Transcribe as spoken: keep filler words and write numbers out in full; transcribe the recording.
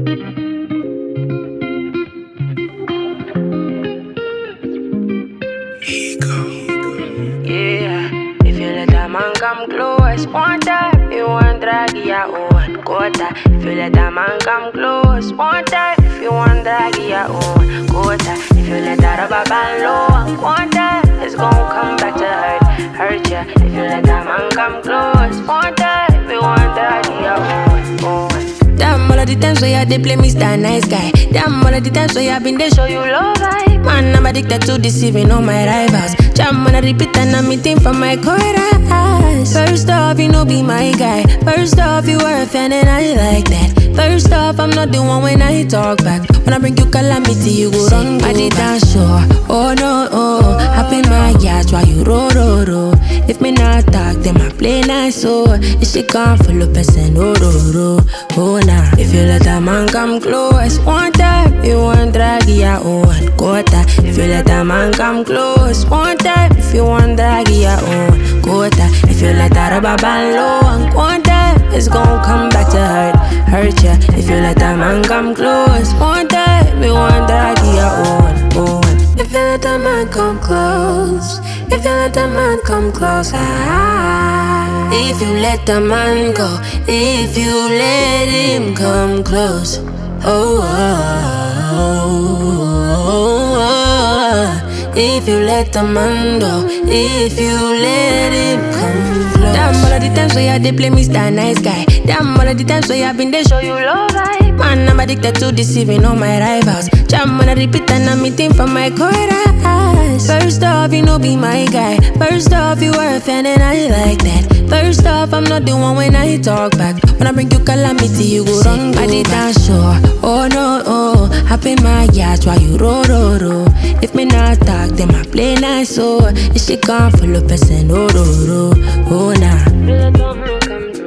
Yeah, if you let a man come close, one time, you want drag your own quota. If you let a man come close, one time, if you want drag your own quota. If you let a rubber band low, one time, it's gon' come back to hurt, hurt ya. If you let a man come close, one time, if you want drag your own, own. Damn, all of the times where you dey play Mister Nice Guy. Damn, all of the times where you been dey show you love vibe. Man, I'm addicted to deceiving all my rivals. Jam on a repeat and I'm eating from my chorus. First off, you know be my guy. First off, you were a fan and I like that. First off, I'm not the one when I talk back. When I bring you calamity, you go run I did that sure. Oh no, oh, happy my yacht while you roll, roll, roll. If me not talk, then I play nice, so if she can't follow person, oh, oh, oh, oh, nah. If you let a man come close, one time, you want drag your own quota. If you let a man come close, one time, if you want drag your own quota. If you let a rubber band low, and one time, it's gon' come back to hurt, hurt ya. If you let a man come close, one time, you want drag your own, own. If you let a man come close, if you let a man come close, ah. If you let a man go, if you let him come close, oh, oh, oh, oh, oh. If you let a man go, if you let him come close. Damn, all of the times where you dey play Mister Nice Guy. Damn, all of the times where you been dey show you love vibe. Man, I'm addicted to deceiving all my rivals. Jam on a repeat and I'm eating from my chorus. First off, you know be my guy. First off, you were a fan and I like that. First off, I'm not the one when I talk back. When I bring you calamity, you go run I did that sure. Oh no, oh, happy my yacht while you roll, roll, roll. If me not talk, then I play nice, so if she can't follow person, oh, oh, oh, oh, nah. If you let a man come